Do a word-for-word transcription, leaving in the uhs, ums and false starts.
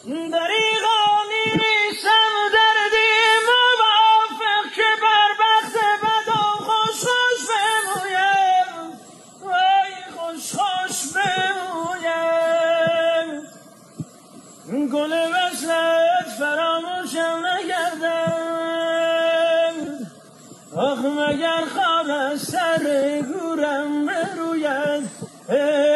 دریغا نیستم دردی موافق که بر بخت بدم خوش خوش بمویم وای خوش خوش بمویم گل وصلت فراموشم نکردم آخ مگر خواب از سر گورم بروید